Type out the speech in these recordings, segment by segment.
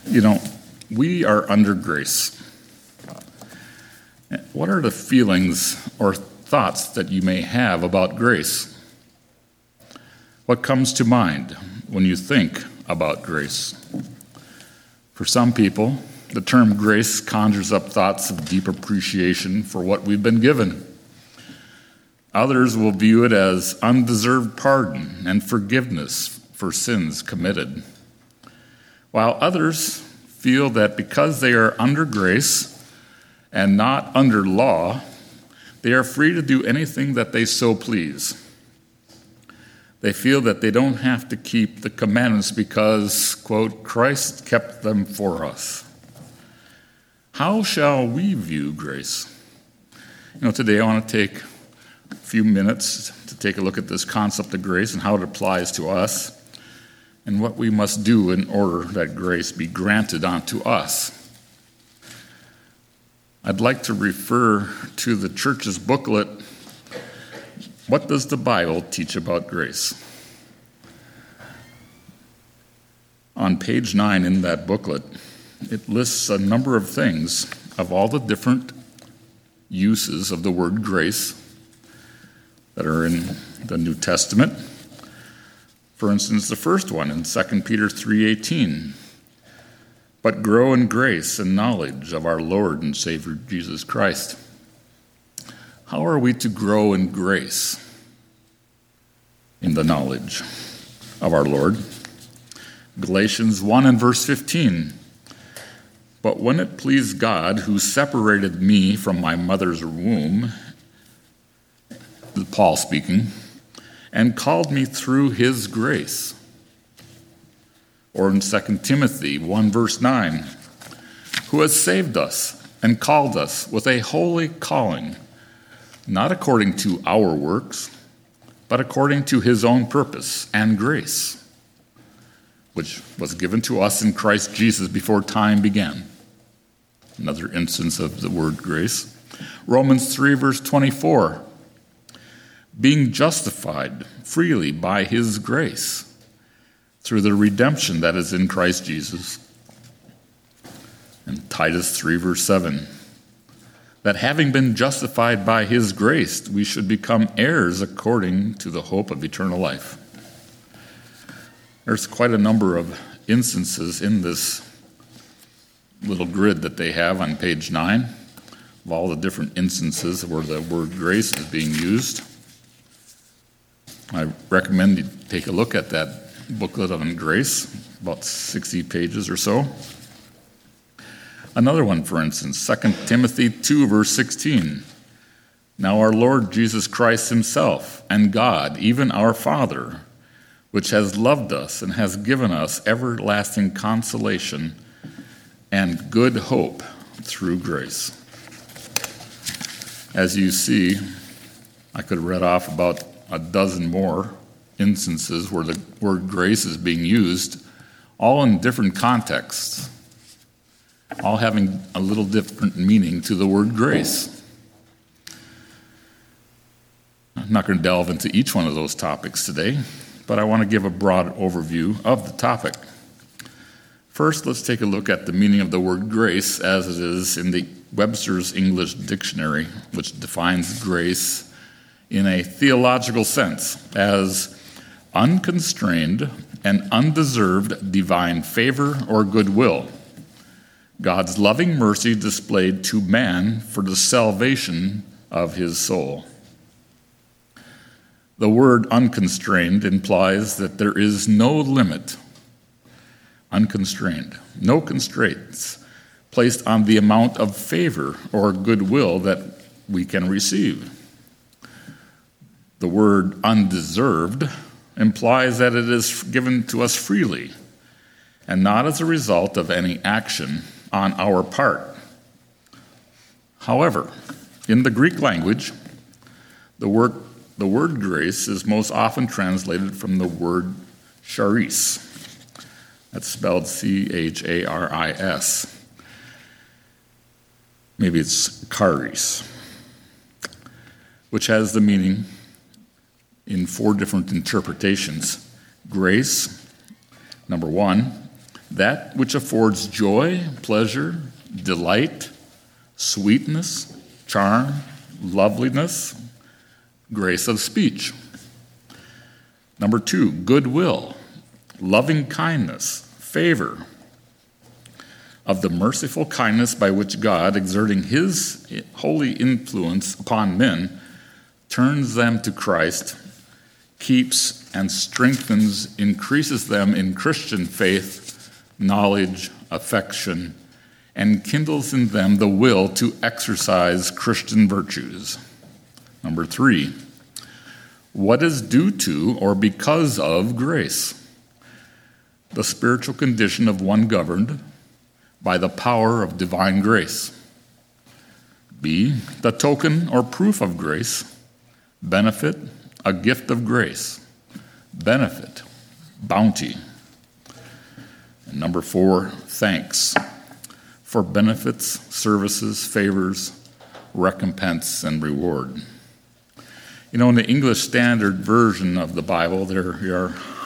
You know, we are under grace. What are the feelings or thoughts that you may have about grace? What comes to mind when you think about grace? For some people, the term grace conjures up thoughts of deep appreciation for what we've been given. Others will view it as undeserved pardon and forgiveness for sins committed, while others feel that because they are under grace and not under law, they are free to do anything that they so please. They feel that they don't have to keep the commandments because, quote, Christ kept them for us. How shall we view grace? Today I want to take a few minutes to take a look at this concept of grace and how it applies to us, and what we must do in order that grace be granted unto us. I'd like to refer to the church's booklet, What Does the Bible Teach About Grace? On page 9 in that booklet, it lists a number of things of all the different uses of the word grace that are in the New Testament. For instance, the first one in 2 Peter 3:18, but grow in grace and knowledge of our Lord and Savior Jesus Christ. How are we to grow in grace in the knowledge of our Lord? Galatians 1 and verse 15, but when it pleased God who separated me from my mother's womb, Paul speaking, and called me through his grace. Or in 2 Timothy 1 verse 9, who has saved us and called us with a holy calling, not according to our works, but according to his own purpose and grace, which was given to us in Christ Jesus before time began. Another instance of the word grace. Romans 3 verse 24, being justified freely by his grace through the redemption that is in Christ Jesus. And Titus 3 verse 7, that having been justified by his grace, we should become heirs according to the hope of eternal life. There's quite a number of instances in this little grid that they have on page 9 of all the different instances where the word grace is being used. I recommend you take a look at that booklet on grace, about 60 pages or so. Another one, for instance, 2 Timothy 2, verse 16. Now our Lord Jesus Christ himself and God, even our Father, which has loved us and has given us everlasting consolation and good hope through grace. As you see, I could have read off about a dozen more instances where the word grace is being used, all in different contexts, all having a little different meaning to the word grace. I'm not going to delve into each one of those topics today, but I want to give a broad overview of the topic. First, let's take a look at the meaning of the word grace as it is in the Webster's English Dictionary, which defines grace in a theological sense as unconstrained and undeserved divine favor or goodwill, God's loving mercy displayed to man for the salvation of his soul. The word unconstrained implies that there is no limit, unconstrained, no constraints placed on the amount of favor or goodwill that we can receive. The word undeserved implies that it is given to us freely and not as a result of any action on our part. However, in the Greek language, the word grace is most often translated from the word charis. That's spelled C-H-A-R-I-S. Maybe it's charis, which has the meaning in 4 different interpretations. Grace, number 1, that which affords joy, pleasure, delight, sweetness, charm, loveliness, grace of speech. Number 2, goodwill, loving kindness, favor, of the merciful kindness by which God, exerting his holy influence upon men, turns them to Christ, keeps and strengthens, increases them in Christian faith, knowledge, affection, and kindles in them the will to exercise Christian virtues. Number 3, what is due to or because of grace? The spiritual condition of one governed by the power of divine grace. B, the token or proof of grace, benefit, a gift of grace, benefit, bounty. And number 4, thanks, for benefits, services, favors, recompense, and reward. In the English Standard Version of the Bible, there are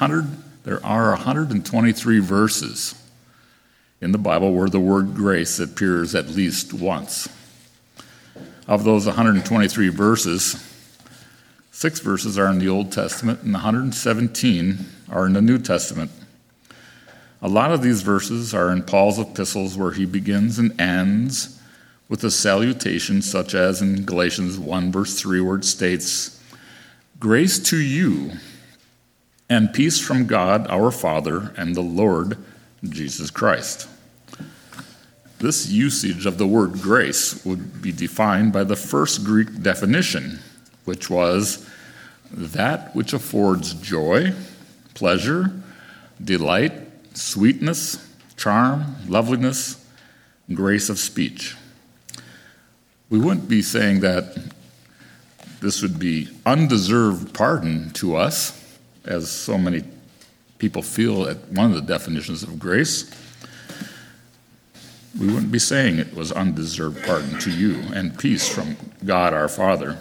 123 verses in the Bible where the word grace appears at least once. Of those 123 verses, 6 verses are in the Old Testament and 117 are in the New Testament. A lot of these verses are in Paul's epistles where he begins and ends with a salutation, such as in Galatians 1 verse 3 where it states, "Grace to you and peace from God our Father and the Lord Jesus Christ." This usage of the word grace would be defined by the first Greek definition, which was that which affords joy, pleasure, delight, sweetness, charm, loveliness, grace of speech. We wouldn't be saying that this would be undeserved pardon to us, as so many people feel at one of the definitions of grace. We wouldn't be saying it was undeserved pardon to you and peace from God our Father.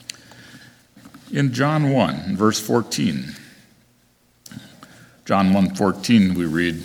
In John 1, verse 14, John 1:14, we read,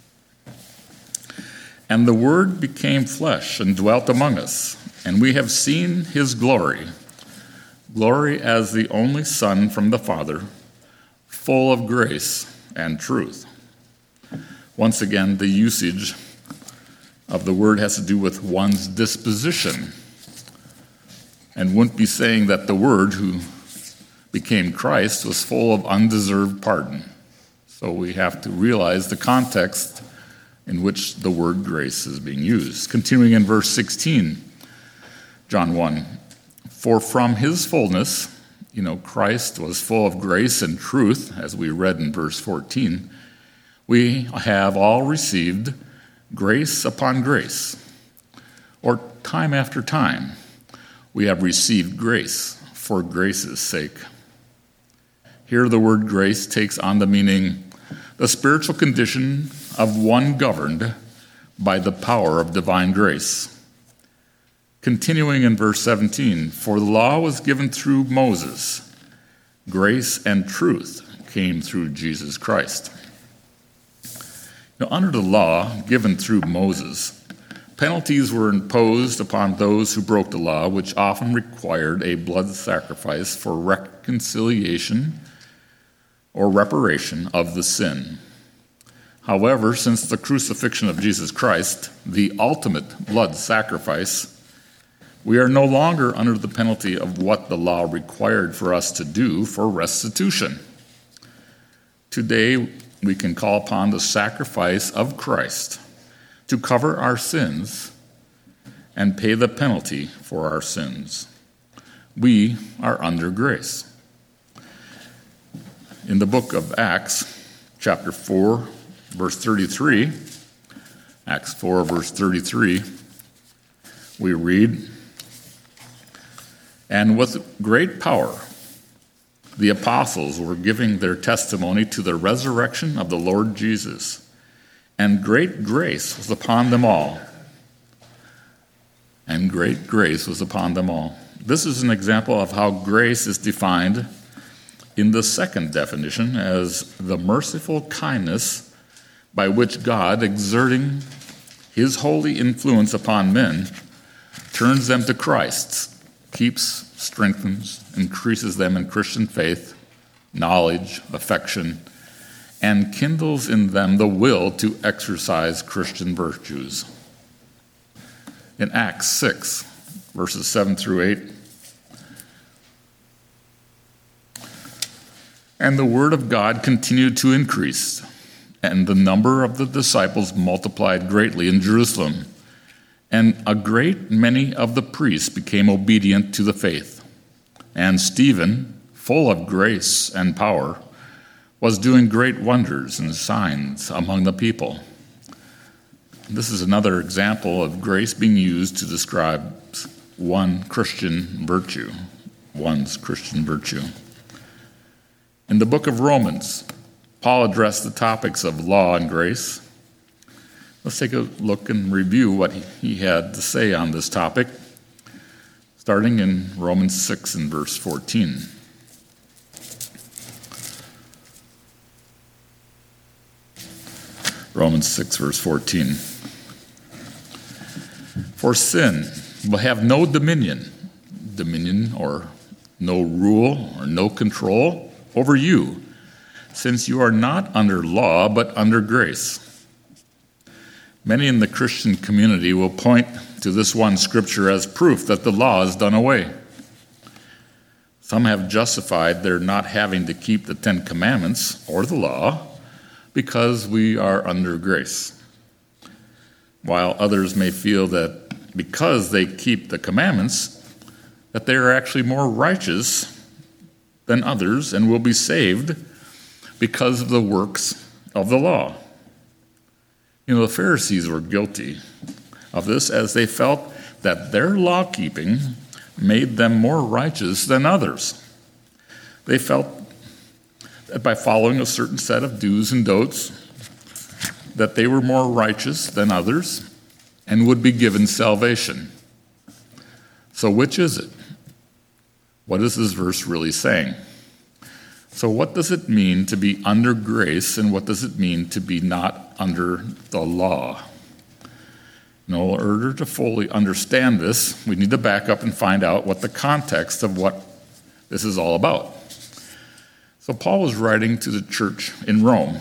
"And the Word became flesh and dwelt among us, and we have seen his glory, glory as the only Son from the Father, full of grace and truth." Once again, the usage of the word has to do with one's disposition, and wouldn't be saying that the Word who became Christ was full of undeserved pardon. So we have to realize the context in which the word grace is being used. Continuing in verse 16, John 1, "For from his fullness," Christ was full of grace and truth, as we read in verse 14, "we have all received grace upon grace," or time after time, we have received grace for grace's sake. Here the word grace takes on the meaning, the spiritual condition of one governed by the power of divine grace. Continuing in verse 17, "For the law was given through Moses, grace and truth came through Jesus Christ." Under the law given through Moses, penalties were imposed upon those who broke the law, which often required a blood sacrifice for reconciliation or reparation of the sin. However, since the crucifixion of Jesus Christ, the ultimate blood sacrifice, we are no longer under the penalty of what the law required for us to do for restitution. Today, we can call upon the sacrifice of Christ to cover our sins and pay the penalty for our sins. We are under grace. In the book of Acts, chapter 4, verse 33, Acts 4, verse 33, we read, "And with great power the apostles were giving their testimony to the resurrection of the Lord Jesus, and great grace was upon them all." And great grace was upon them all. This is an example of how grace is defined in the second definition as the merciful kindness by which God, exerting his holy influence upon men, turns them to Christ, keeps, strengthens, increases them in Christian faith, knowledge, affection, and kindles in them the will to exercise Christian virtues. In Acts 6, verses 7 through 8, and the word of God continued to increase, and the number of the disciples multiplied greatly in Jerusalem, and a great many of the priests became obedient to the faith. And Stephen, full of grace and power, was doing great wonders and signs among the people. This is another example of grace being used to describe one's Christian virtue. In the book of Romans, Paul addressed the topics of law and grace. Let's take a look and review what he had to say on this topic, starting in Romans 6 and verse 14. Romans 6, verse 14. For sin will have no dominion or no rule or no control over you, since you are not under law but under grace. Many in the Christian community will point to this one scripture as proof that the law is done away. Some have justified their not having to keep the 10 Commandments or the law because we are under grace, while others may feel that because they keep the commandments, that they are actually more righteous than others and will be saved because of the works of the law. You know, the Pharisees were guilty of this as they felt that their law-keeping made them more righteous than others. They felt that by following a certain set of do's and don'ts, that they were more righteous than others and would be given salvation. So which is it? What is this verse really saying? So what does it mean to be under grace, and what does it mean to be not under the law? In order to fully understand this, we need to back up and find out what the context of what this is all about. So Paul was writing to the church in Rome.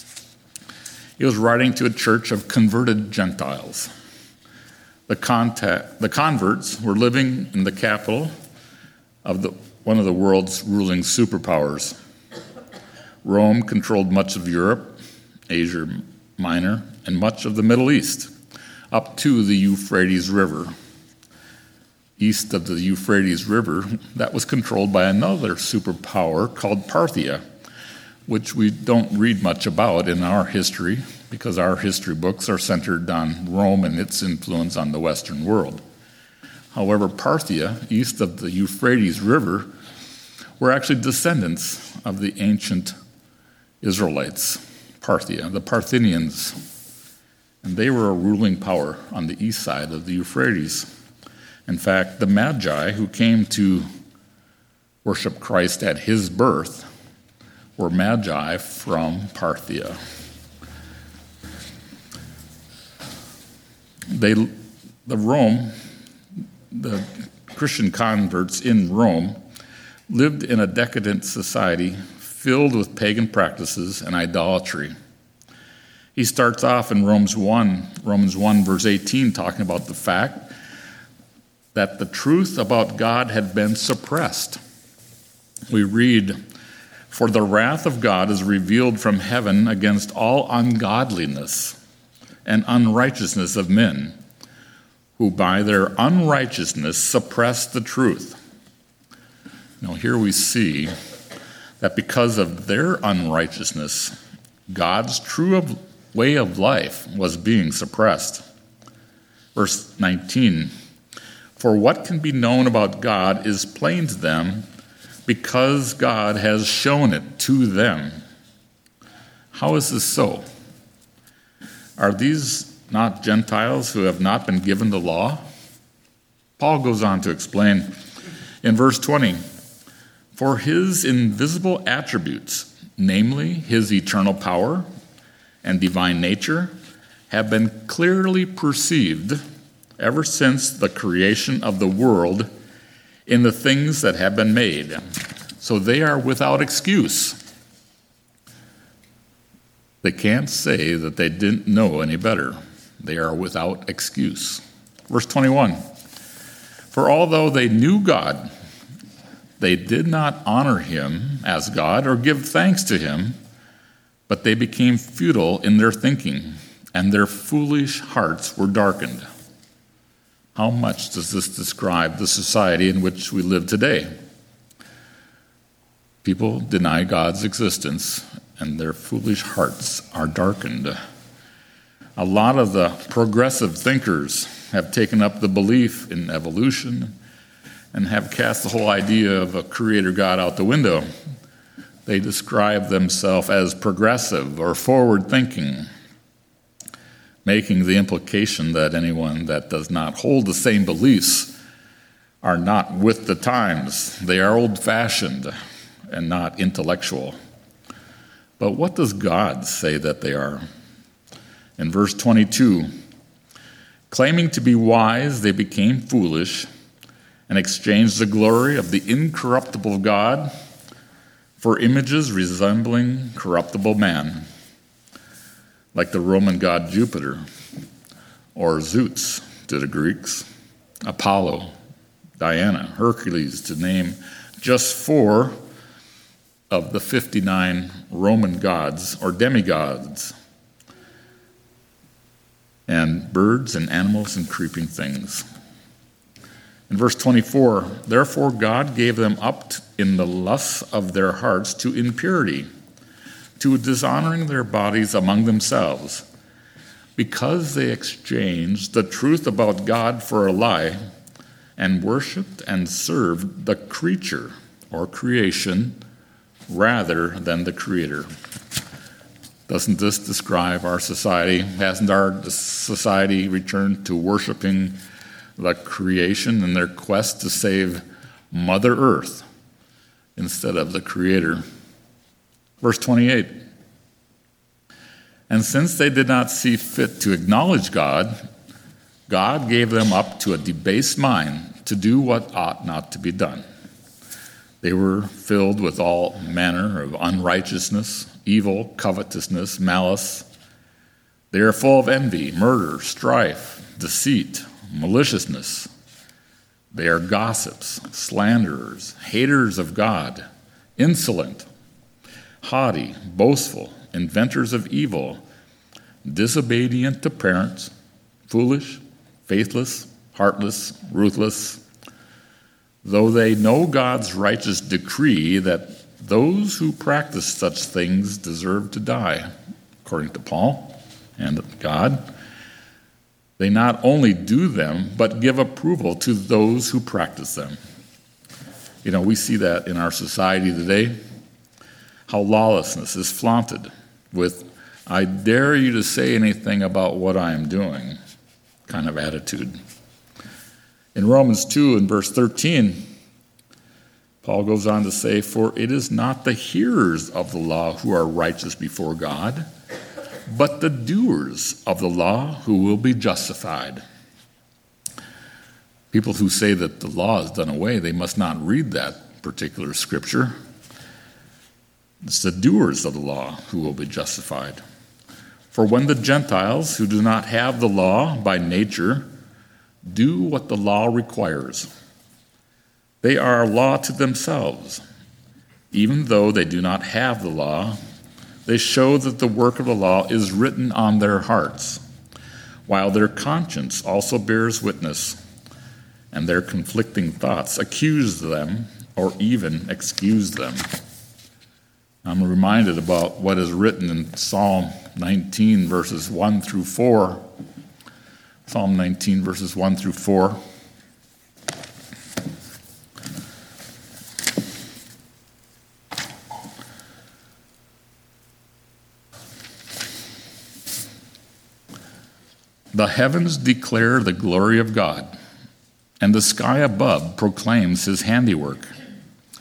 He was writing to a church of converted Gentiles. The converts were living in the capital of one of the world's ruling superpowers. Rome controlled much of Europe, Asia Minor, and much of the Middle East, up to the Euphrates River. East of the Euphrates River, that was controlled by another superpower called Parthia, which we don't read much about in our history because our history books are centered on Rome and its influence on the Western world. However, Parthia, east of the Euphrates River, were actually descendants of the ancient Israelites, Parthia, the Parthians, and they were a ruling power on the east side of the Euphrates. In fact, the Magi who came to worship Christ at his birth were Magi from Parthia. The Christian converts in Rome lived in a decadent society filled with pagan practices and idolatry. He starts off in Romans 1, verse 18, talking about the fact that the truth about God had been suppressed. We read, "For the wrath of God is revealed from heaven against all ungodliness and unrighteousness of men, who by their unrighteousness suppress the truth." Now here we see that because of their unrighteousness, God's true way of life was being suppressed. Verse 19, "For what can be known about God is plain to them, because God has shown it to them." How is this so? Are these not Gentiles who have not been given the law? Paul goes on to explain in verse 20, "For his invisible attributes, namely his eternal power and divine nature have been clearly perceived ever since the creation of the world in the things that have been made. So they are without excuse. They can't say that they didn't know any better. They are without excuse. Verse 21, for although they knew God, they did not honor him as God or give thanks to him, but they became futile in their thinking, and their foolish hearts were darkened. How much does this describe the society in which we live today? People deny God's existence, and their foolish hearts are darkened. A lot of the progressive thinkers have taken up the belief in evolution and have cast the whole idea of a creator God out the window. They describe themselves as progressive or forward-thinking, making the implication that anyone that does not hold the same beliefs are not with the times. They are old-fashioned and not intellectual. But what does God say that they are? In verse 22, claiming to be wise, they became foolish and exchanged the glory of the incorruptible God for images resembling corruptible man, like the Roman god Jupiter, or Zeus to the Greeks, Apollo, Diana, Hercules, to name just 4 of the 59 Roman gods or demigods, and birds and animals and creeping things. In verse 24, therefore God gave them up in the lusts of their hearts to impurity, to dishonoring their bodies among themselves, because they exchanged the truth about God for a lie and worshiped and served the creature or creation rather than the Creator. Doesn't this describe our society? Hasn't our society returned to worshiping the creation in their quest to save Mother Earth instead of the Creator? Verse 28, and since they did not see fit to acknowledge God, God gave them up to a debased mind to do what ought not to be done. They were filled with all manner of unrighteousness, evil, covetousness, malice. They are full of envy, murder, strife, deceit, maliciousness. They are gossips, slanderers, haters of God, insolent, haughty, boastful, inventors of evil, disobedient to parents, foolish, faithless, heartless, ruthless. Though they know God's righteous decree that those who practice such things deserve to die, according to Paul and God, they not only do them, but give approval to those who practice them. You know, we see that in our society today, how lawlessness is flaunted with, I dare you to say anything about what I am doing, kind of attitude. In Romans 2 and verse 13, Paul goes on to say, for it is not the hearers of the law who are righteous before God, but the doers of the law who will be justified. People who say that the law is done away, they must not read that particular scripture. It's the doers of the law who will be justified. For when the Gentiles who do not have the law by nature do what the law requires, they are a law to themselves. Even though they do not have the law, they show that the work of the law is written on their hearts, while their conscience also bears witness, and their conflicting thoughts accuse them or even excuse them. I'm reminded about what is written in Psalm 19, verses 1 through 4. Psalm 19, verses 1 through 4. The heavens declare the glory of God, and the sky above proclaims his handiwork.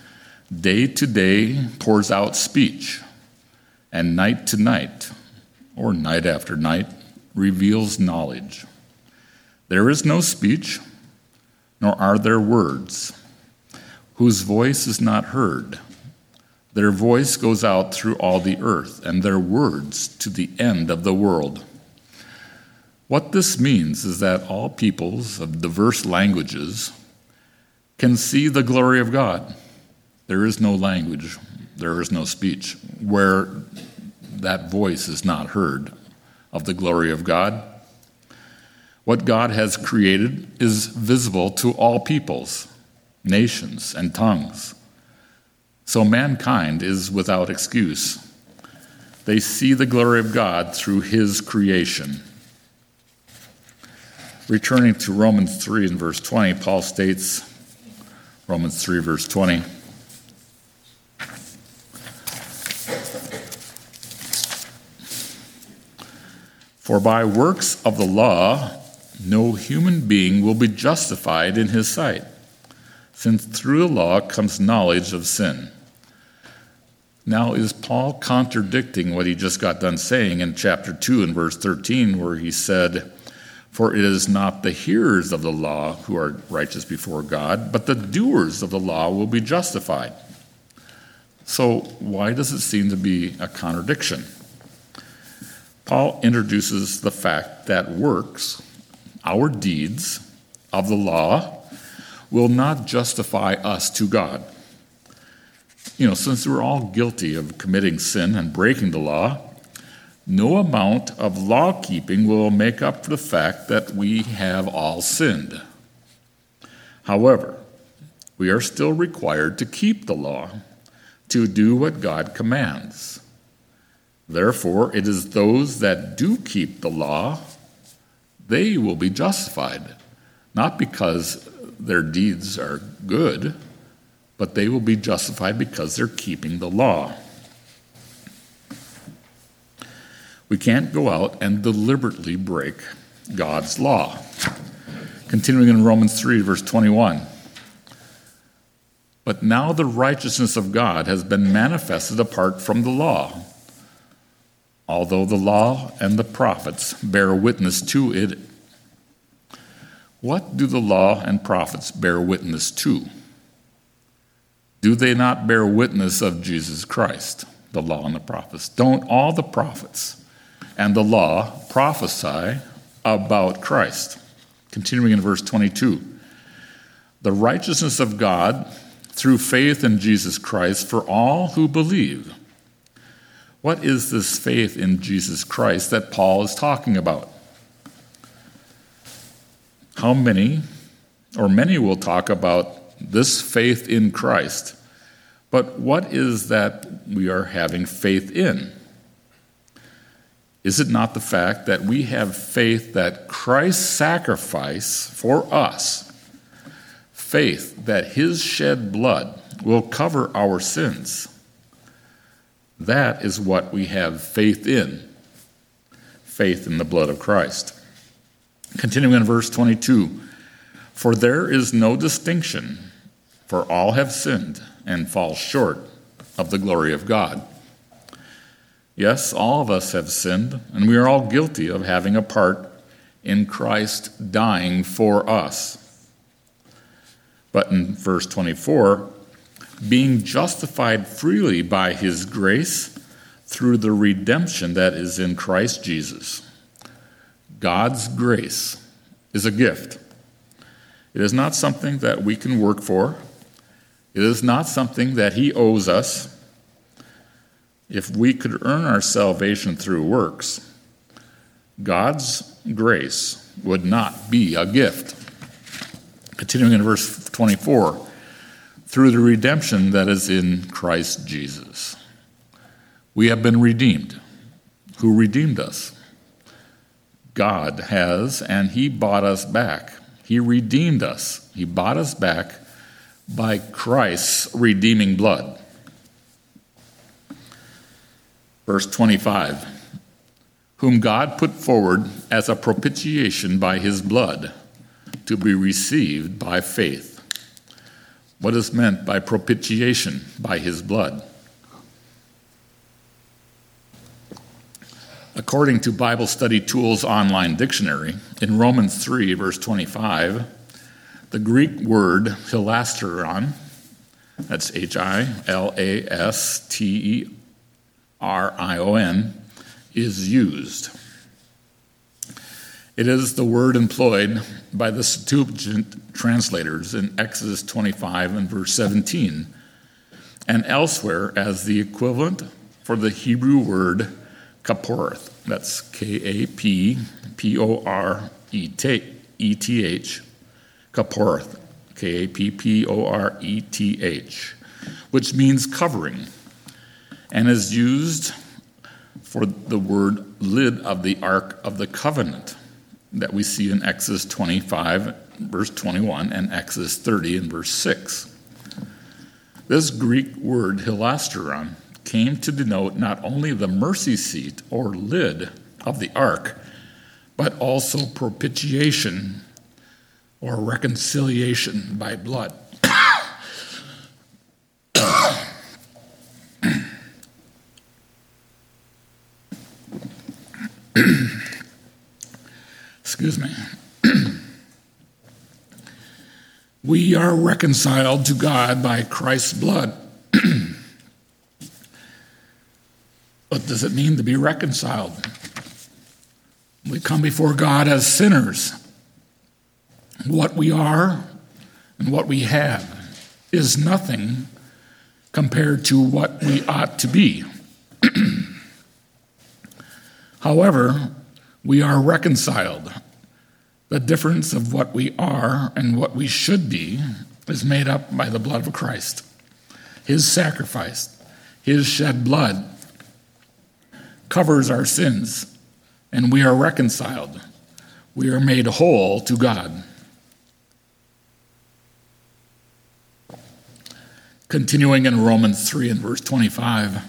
Day to day pours out speech, and night to night or night after night, reveals knowledge. There is no speech, nor are there words, whose voice is not heard. Their voice goes out through all the earth, and their words to the end of the world. What this means is that all peoples of diverse languages can see the glory of God. There is no language, there is no speech, where that voice is not heard of the glory of God. What God has created is visible to all peoples, nations, and tongues. So mankind is without excuse. They see the glory of God through his creation. Returning to Romans 3 and verse 20, Paul states, Romans 3 verse 20, "For by works of the law, no human being will be justified in his sight, since through the law comes knowledge of sin." Now, is Paul contradicting what he just got done saying in chapter 2 and verse 13, where he said, "For it is not the hearers of the law who are righteous before God, but the doers of the law will be justified"? So why does it seem to be a contradiction? Paul introduces the fact that works, our deeds of the law, will not justify us to God. Since we're all guilty of committing sin and breaking the law, no amount of law keeping will make up for the fact that we have all sinned. However, we are still required to keep the law, to do what God commands. Therefore, it is those that do keep the law, they will be justified, not because their deeds are good, but they will be justified because they're keeping the law. We can't go out and deliberately break God's law. Continuing in Romans 3, verse 21. "But now the righteousness of God has been manifested apart from the law, although the law and the prophets bear witness to it." What do the law and prophets bear witness to? Do they not bear witness of Jesus Christ, the law and the prophets? Don't all the prophets and the law prophesy about Christ? Continuing in verse 22, "The righteousness of God through faith in Jesus Christ for all who believe." What is this faith in Jesus Christ that Paul is talking about? How many, or many will talk about this faith in Christ, but what is that we are having faith in? Is it not the fact that we have faith that Christ's sacrifice for us, faith that his shed blood will cover our sins? That is what we have faith in the blood of Christ. Continuing in verse 22, "For there is no distinction, for all have sinned and fall short of the glory of God." Yes, all of us have sinned, and we are all guilty of having a part in Christ dying for us. But in verse 24, "Being justified freely by his grace through the redemption that is in Christ Jesus." God's grace is a gift. It is not something that we can work for. It is not something that he owes us. If we could earn our salvation through works, God's grace would not be a gift. Continuing in verse 24, "Through the redemption that is in Christ Jesus." We have been redeemed. Who redeemed us? God has, and he bought us back. He redeemed us. He bought us back by Christ's redeeming blood. Verse 25, "Whom God put forward as a propitiation by his blood, to be received by faith." What is meant by propitiation by his blood? According to Bible Study Tools Online Dictionary, in Romans 3, verse 25, the Greek word hilasterion, that's Hilasterion, is used. It is the word employed by the Septuagint translators in Exodus 25 and verse 17, and elsewhere as the equivalent for the Hebrew word kaporeth. That's Kapporeth, kaporeth, Kapporeth, which means covering, and is used for the word lid of the Ark of the Covenant that we see in Exodus 25, verse 21, and Exodus 30 and verse 6. This Greek word hilasterion came to denote not only the mercy seat or lid of the ark, but also propitiation or reconciliation by blood. Excuse me. We are reconciled to God by Christ's blood. What does it mean to be reconciled? We come before God as sinners. What we are and what we have is nothing compared to what we ought to be. However, we are reconciled. The difference of what we are and what we should be is made up by the blood of Christ. His sacrifice, his shed blood, covers our sins, and we are reconciled. We are made whole to God. Continuing in Romans 3 and verse 25,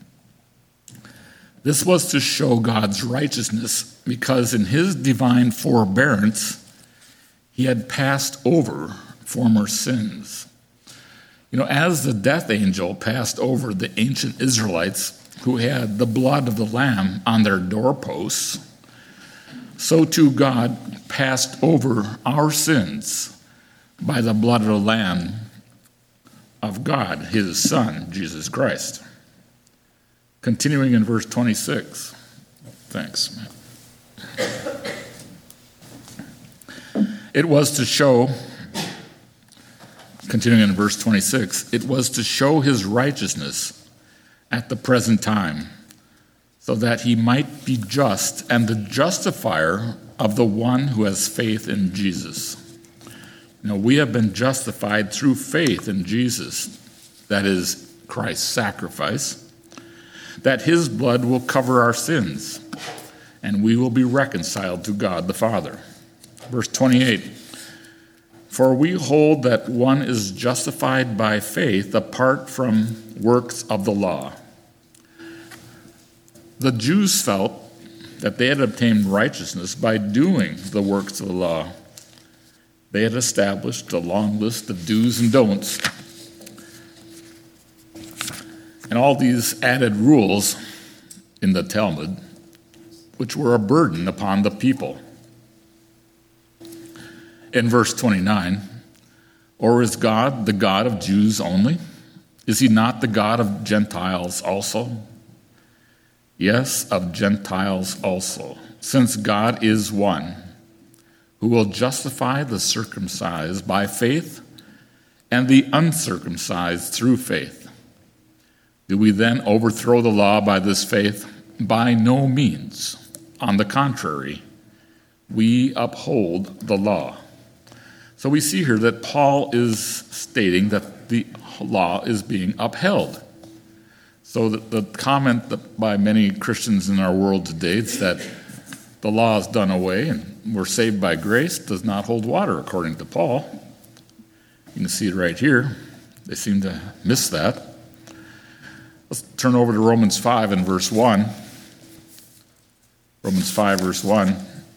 this was to show God's righteousness because in his divine forbearance, he had passed over former sins. As the death angel passed over the ancient Israelites who had the blood of the Lamb on their doorposts, so too God passed over our sins by the blood of the Lamb of God, his Son, Jesus Christ. Continuing in verse 26. Thanks, Matt. It was to show, continuing in verse 26, it was to show his righteousness at the present time, so that he might be just and the justifier of the one who has faith in Jesus. We have been justified through faith in Jesus, that is, Christ's sacrifice, that his blood will cover our sins, and we will be reconciled to God the Father. Verse 28, for we hold that one is justified by faith apart from works of the law. The Jews felt that they had obtained righteousness by doing the works of the law. They had established a long list of do's and don'ts. And all these added rules in the Talmud, which were a burden upon the people. In verse 29, or is God the God of Jews only? Is he not the God of Gentiles also? Yes, of Gentiles also, since God is one, who will justify the circumcised by faith and the uncircumcised through faith. Do we then overthrow the law by this faith? By no means. On the contrary, we uphold the law. So we see here that Paul is stating that the law is being upheld. So the comment by many Christians in our world today is that the law is done away and we're saved by grace does not hold water, according to Paul. You can see it right here. They seem to miss that. Let's turn over to Romans 5 and verse 1. Romans 5, verse 1.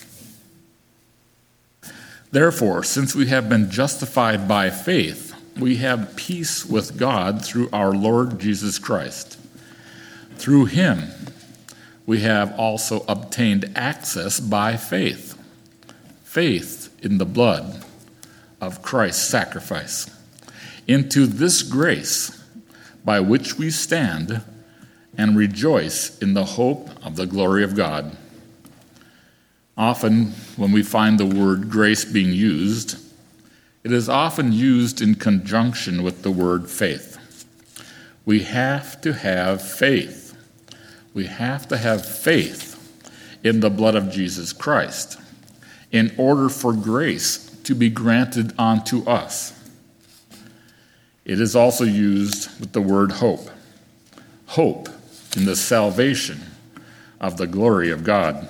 Therefore, since we have been justified by faith, we have peace with God through our Lord Jesus Christ. Through him, we have also obtained access by faith. Faith in the blood of Christ's sacrifice, into this grace by which we stand and rejoice in the hope of the glory of God. Often, when we find the word grace being used, it is often used in conjunction with the word faith. We have to have faith. We have to have faith in the blood of Jesus Christ in order for grace to be granted unto us. It is also used with the word hope. Hope in the salvation of the glory of God.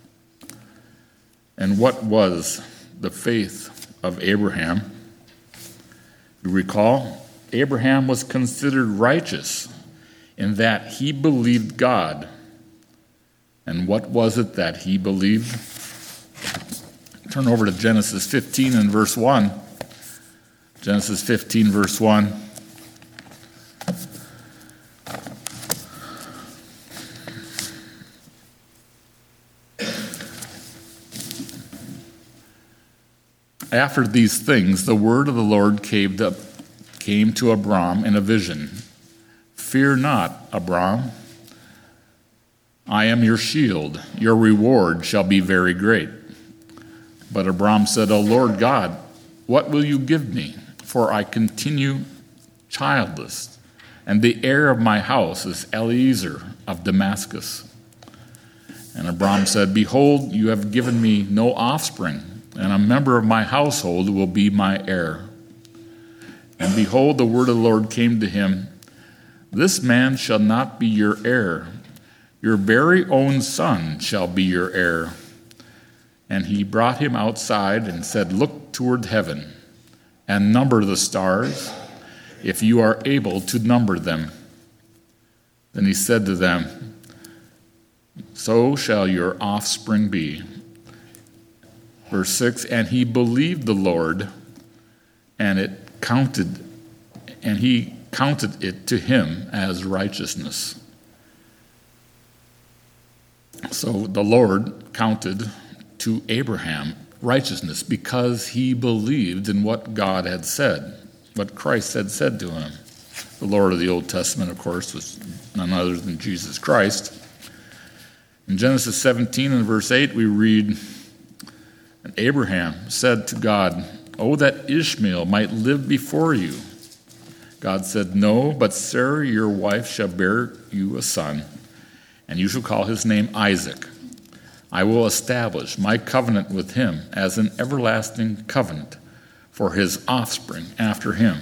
And what was the faith of Abraham? You recall, Abraham was considered righteous in that he believed God. And what was it that he believed? Turn over to Genesis 15 and verse 1. Genesis 15, verse 1. After these things, the word of the Lord came to Abram in a vision. Fear not, Abram. I am your shield. Your reward shall be very great. But Abram said, O Lord God, what will you give me? For I continue childless, and the heir of my house is Eliezer of Damascus. And Abram said, Behold, you have given me no offspring, and a member of my household will be my heir. And behold, the word of the Lord came to him, This man shall not be your heir. Your very own son shall be your heir. And he brought him outside and said, Look toward heaven, and number the stars, if you are able to number them. Then he said to them, So shall your offspring be. Verse 6, and he believed the Lord, and he counted it to him as righteousness. So the Lord counted to Abraham righteousness because he believed in what God had said, what Christ had said to him. The Lord of the Old Testament, of course, was none other than Jesus Christ. In Genesis 17 and verse 8, we read, And Abraham said to God, Oh, that Ishmael might live before you. God said, No, but Sarah your wife shall bear you a son, and you shall call his name Isaac. I will establish my covenant with him as an everlasting covenant for his offspring after him.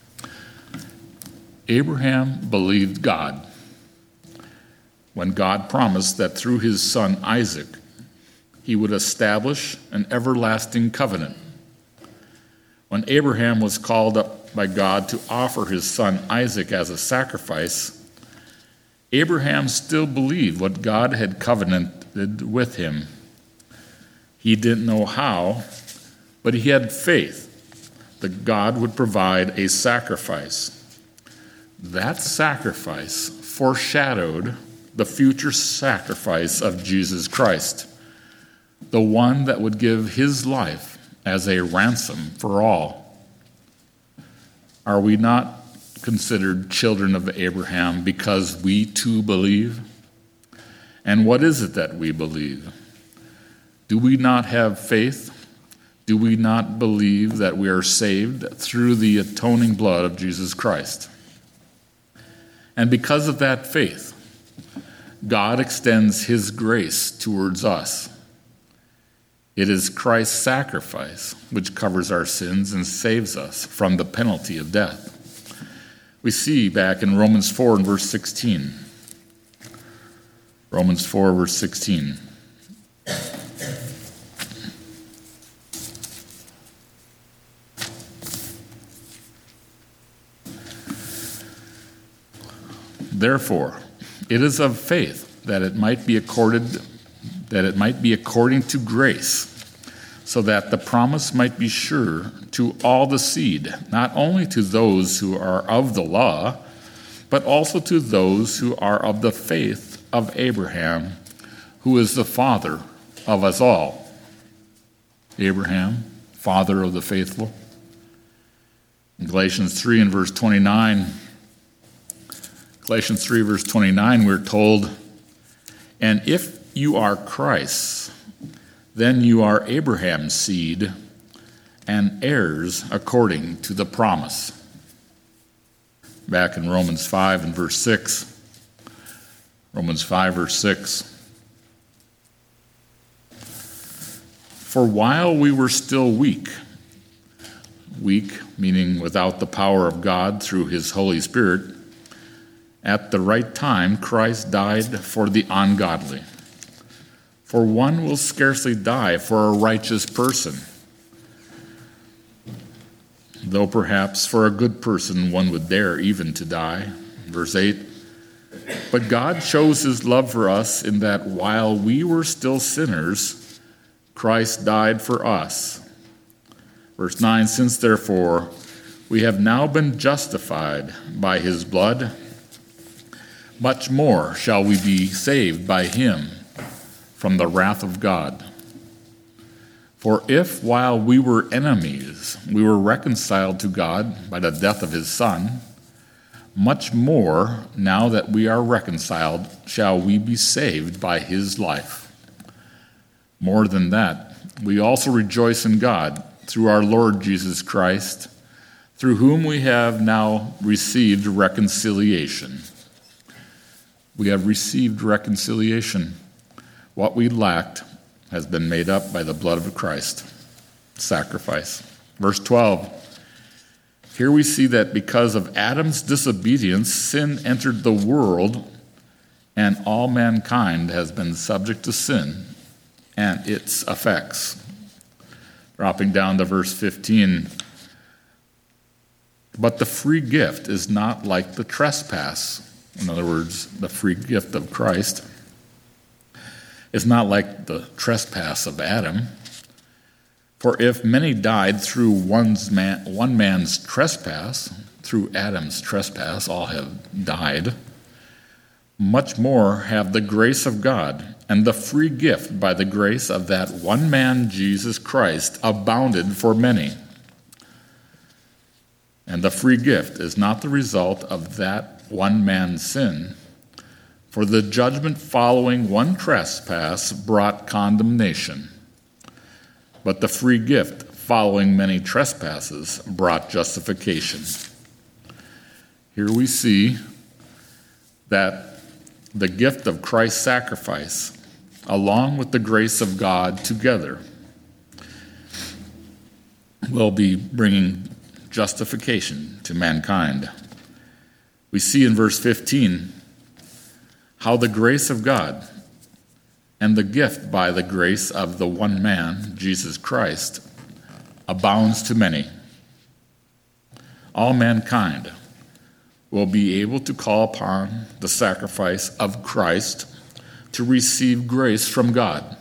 Abraham believed God when God promised that through his son Isaac, he would establish an everlasting covenant. When Abraham was called up by God to offer his son Isaac as a sacrifice, Abraham still believed what God had covenanted with him. He didn't know how, but he had faith that God would provide a sacrifice. That sacrifice foreshadowed the future sacrifice of Jesus Christ, the one that would give his life as a ransom for all. Are we not considered children of Abraham because we too believe? And what is it that we believe? Do we not have faith? Do we not believe that we are saved through the atoning blood of Jesus Christ? And because of that faith, God extends his grace towards us. It is Christ's sacrifice which covers our sins and saves us from the penalty of death. We see back in Romans 4 and verse 16. Romans 4, verse 16. Therefore, it is of faith that it might be according to grace, so that the promise might be sure to all the seed, not only to those who are of the law, but also to those who are of the faith of Abraham, who is the father of us all. Abraham, father of the faithful. In Galatians 3 and verse 29, Galatians 3 verse 29, we're told, "And if you are Christ's, then you are Abraham's seed and heirs according to the promise." Back in Romans 5 and verse 6, Romans 5 verse 6, "For while we were still weak meaning without the power of God through his Holy Spirit, at the right time Christ died for the ungodly. For one will scarcely die for a righteous person, though perhaps for a good person one would dare even to die." Verse 8, "But God shows his love for us in that while we were still sinners, Christ died for us." Verse 9, "Since therefore we have now been justified by his blood, much more shall we be saved by him from the wrath of God. For if while we were enemies we were reconciled to God by the death of his Son, much more, now that we are reconciled, shall we be saved by his life. More than that, we also rejoice in God through our Lord Jesus Christ, through whom we have now received reconciliation." We have received reconciliation. What we lacked has been made up by the blood of Christ, sacrifice. Verse 12, "Here we see that because of Adam's disobedience, sin entered the world, and all mankind has been subject to sin and its effects." Dropping down to verse 15, "But the free gift is not like the trespass." In other words, the free gift of Christ is not like the trespass of Adam. "For if many died through one man's trespass, through Adam's trespass all have died, much more have the grace of God and the free gift by the grace of that one man, Jesus Christ, abounded for many. And the free gift is not the result of that one man's sin, for the judgment following one trespass brought condemnation, but the free gift following many trespasses brought justification." Here we see that the gift of Christ's sacrifice, along with the grace of God together, will be bringing justification to mankind. We see in verse 15 how the grace of God and the gift by the grace of the one man, Jesus Christ, abounds to many. All mankind will be able to call upon the sacrifice of Christ to receive grace from God.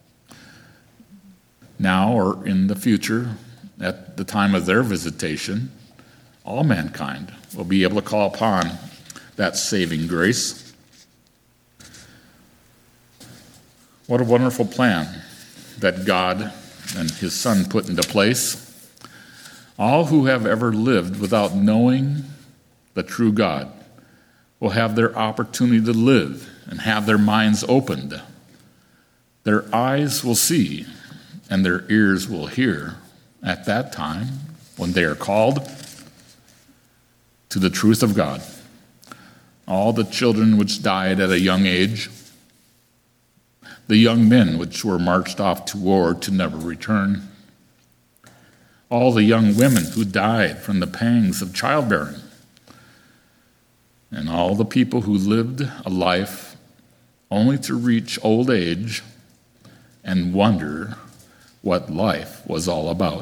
Now or in the future, at the time of their visitation, all mankind will be able to call upon that saving grace. What a wonderful plan that God and his Son put into place. All who have ever lived without knowing the true God will have their opportunity to live and have their minds opened. Their eyes will see and their ears will hear at that time when they are called to the truth of God. All the children which died at a young age, the young men which were marched off to war to never return, all the young women who died from the pangs of childbearing, and all the people who lived a life only to reach old age and wonder what life was all about.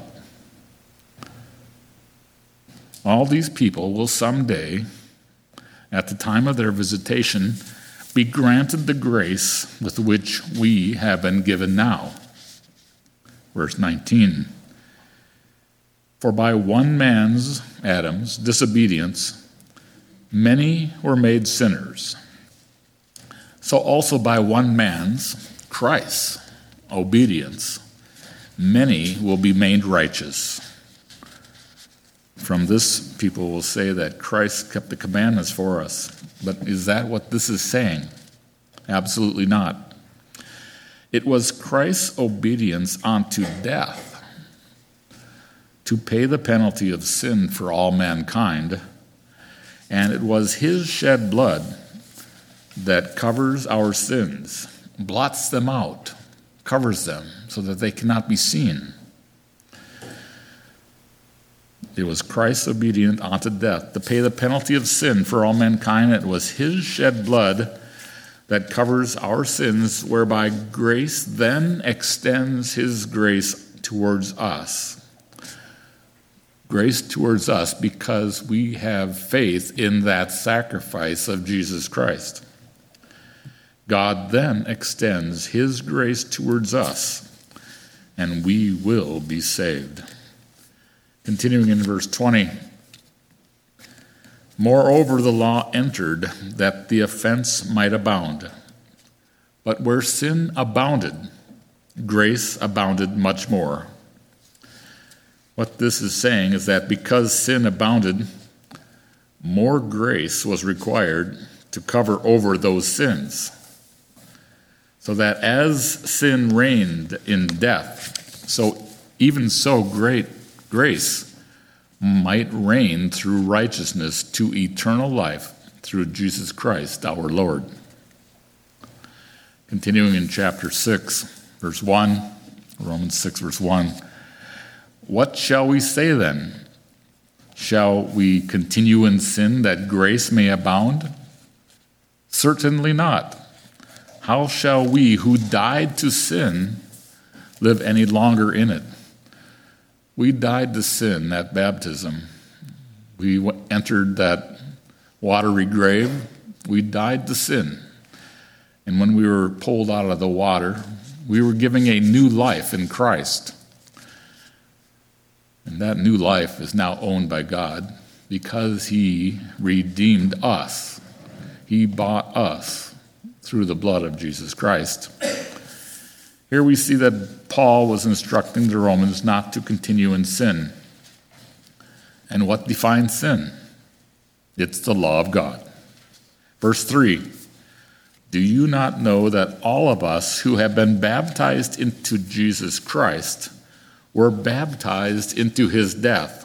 All these people will someday, at the time of their visitation, be granted the grace with which we have been given now. Verse 19, "For by one man's, Adam's, disobedience, many were made sinners. So also by one man's, Christ's, obedience, many will be made righteous. From this, people will say that Christ kept the commandments for us. But is that what this is saying? Absolutely not. It was Christ's obedience unto death to pay the penalty of sin for all mankind, and it was his shed blood that covers our sins, blots them out, covers them so that they cannot be seen. It was Christ's obedience unto death to pay the penalty of sin for all mankind. It was his shed blood that covers our sins, whereby grace then extends his grace towards us. Grace towards us because we have faith in that sacrifice of Jesus Christ. God then extends his grace towards us, and we will be saved. Continuing in verse 20, moreover, the law entered that the offense might abound. But where sin abounded, grace abounded much more. What this is saying is that because sin abounded, more grace was required to cover over those sins. So that as sin reigned in death, so great grace might reign through righteousness to eternal life through Jesus Christ our Lord. Continuing in chapter 6, verse 1, Romans 6, verse 1. What shall we say then? Shall we continue in sin that grace may abound? Certainly not. How shall we who died to sin live any longer in it? We died to sin at baptism. We entered that watery grave. We died to sin. And when we were pulled out of the water, we were giving a new life in Christ. And that new life is now owned by God because he redeemed us. He bought us through the blood of Jesus Christ. Here we see that Paul was instructing the Romans not to continue in sin. And what defines sin? It's the law of God. Verse 3, do you not know that all of us who have been baptized into Jesus Christ were baptized into his death?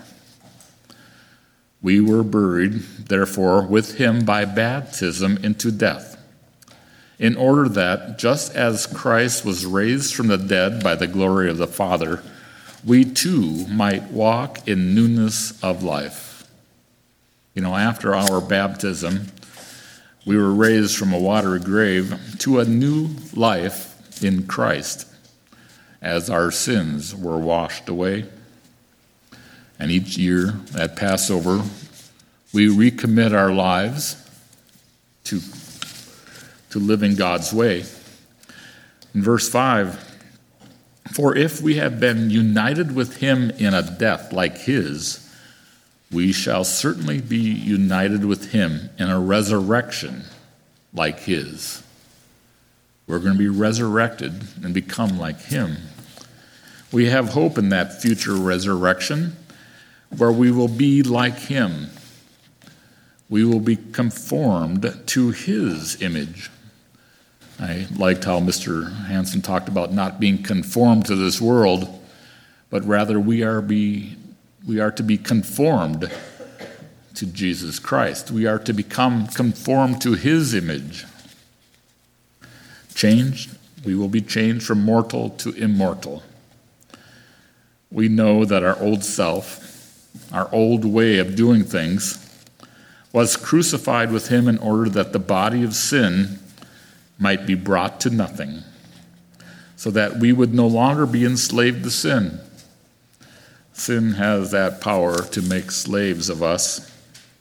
We were buried, therefore, with him by baptism into death, in order that, just as Christ was raised from the dead by the glory of the Father, we too might walk in newness of life. After our baptism, we were raised from a watery grave to a new life in Christ, as our sins were washed away. And each year at Passover, we recommit our lives to living God's way. In verse 5, for if we have been united with him in a death like his, we shall certainly be united with him in a resurrection like his. We're going to be resurrected and become like him. We have hope in that future resurrection where we will be like him. We will be conformed to his image. I liked how Mr. Hansen talked about not being conformed to this world, but rather we are to be conformed to Jesus Christ. We are to become conformed to his image. Changed, we will be changed from mortal to immortal. We know that our old self, our old way of doing things, was crucified with him in order that the body of sin might be brought to nothing, so that we would no longer be enslaved to sin. Sin has that power to make slaves of us.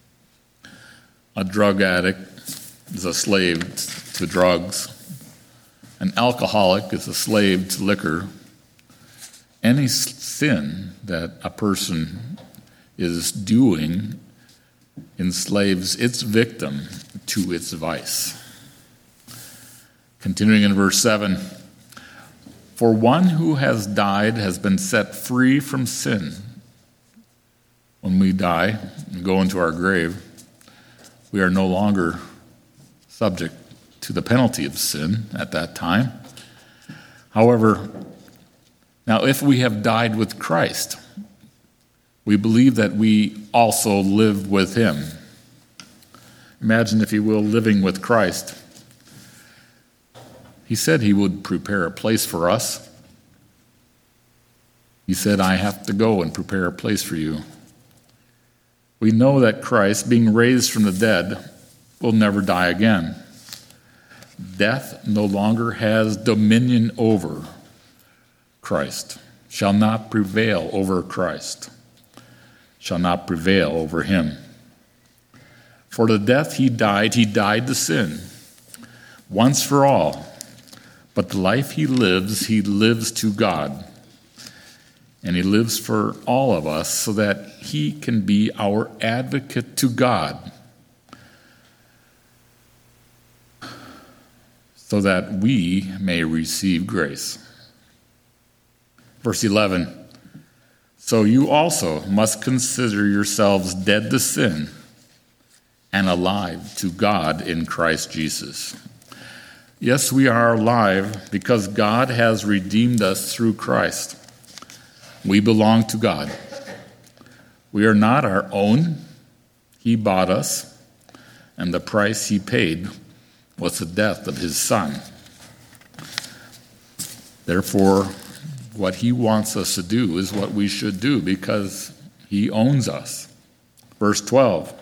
A drug addict is a slave to drugs. An alcoholic is a slave to liquor. Any sin that a person is doing enslaves its victim to its vice. Continuing in verse 7, for one who has died has been set free from sin. When we die and go into our grave, we are no longer subject to the penalty of sin at that time. However, now if we have died with Christ, we believe that we also live with him. Imagine, if you will, living with Christ. He said he would prepare a place for us. He said, I have to go and prepare a place for you. We know that Christ, being raised from the dead, will never die again. Death no longer has dominion over Christ, shall not prevail over Christ, shall not prevail over him. For the death he died to sin, once for all. But the life he lives to God. And he lives for all of us so that he can be our advocate to God, so that we may receive grace. Verse 11, so you also must consider yourselves dead to sin and alive to God in Christ Jesus. Yes, we are alive because God has redeemed us through Christ. We belong to God. We are not our own. He bought us, and the price he paid was the death of his Son. Therefore, what he wants us to do is what we should do because he owns us. Verse 12,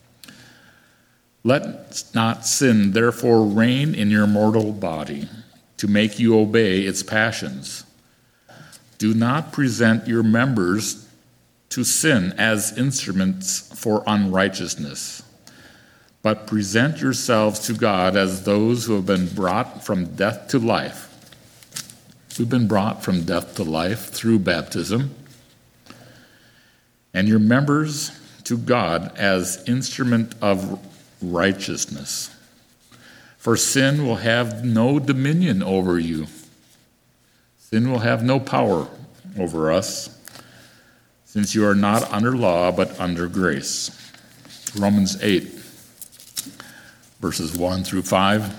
let not sin therefore reign in your mortal body to make you obey its passions. Do not present your members to sin as instruments for unrighteousness, but present yourselves to God as those who have been brought from death to life. We've been brought from death to life through baptism. And your members to God as instrument of righteousness. For sin will have no dominion over you. Sin will have no power over us, since you are not under law, but under grace. Romans 8, verses 1 through 5.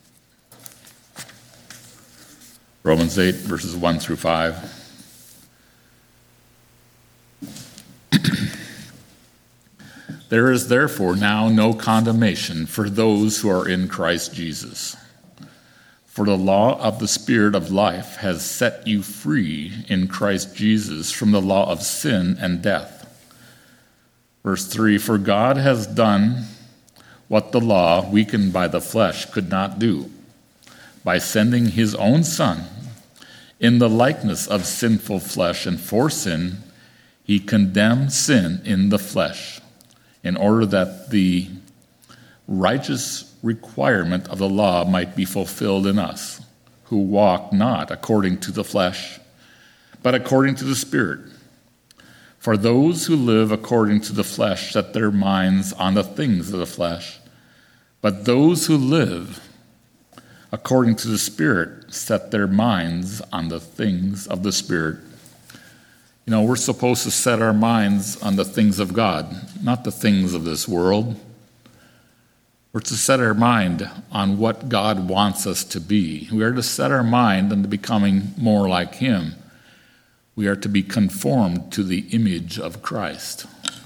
Romans 8, verses 1 through 5. There is therefore now no condemnation for those who are in Christ Jesus. For the law of the Spirit of life has set you free in Christ Jesus from the law of sin and death. Verse 3, for God has done what the law, weakened by the flesh, could not do, by sending his own Son in the likeness of sinful flesh, and for sin he condemned sin in the flesh, in order that the righteous requirement of the law might be fulfilled in us, who walk not according to the flesh, but according to the Spirit. For those who live according to the flesh set their minds on the things of the flesh, but those who live according to the Spirit set their minds on the things of the Spirit. You know, we're supposed to set our minds on the things of God, not the things of this world. We're to set our mind on what God wants us to be. We are to set our mind on becoming more like him. We are to be conformed to the image of Christ.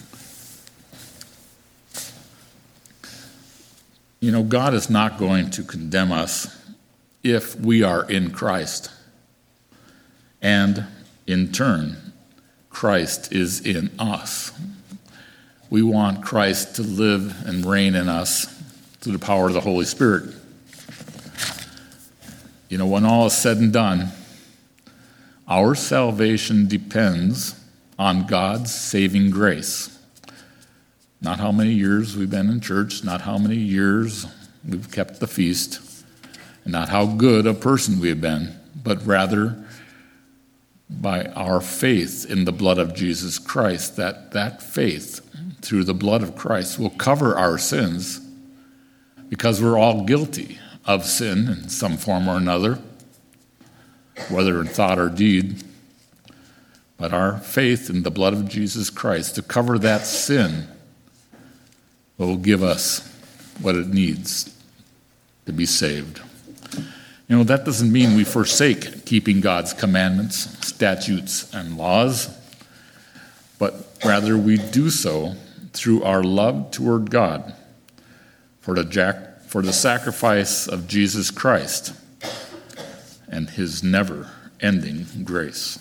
You know, God is not going to condemn us if we are in Christ. And in turn, Christ is in us. We want Christ to live and reign in us through the power of the Holy Spirit. You know, when all is said and done, our salvation depends on God's saving grace. Not how many years we've been in church, not how many years we've kept the feast, and not how good a person we have been, but rather by our faith in the blood of Jesus Christ, that faith through the blood of Christ will cover our sins, because we're all guilty of sin in some form or another, whether in thought or deed, but our faith in the blood of Jesus Christ to cover that sin will give us what it needs to be saved. You know, that doesn't mean we forsake keeping God's commandments, statutes, and laws, but rather we do so through our love toward God for the sacrifice of Jesus Christ and his never-ending grace.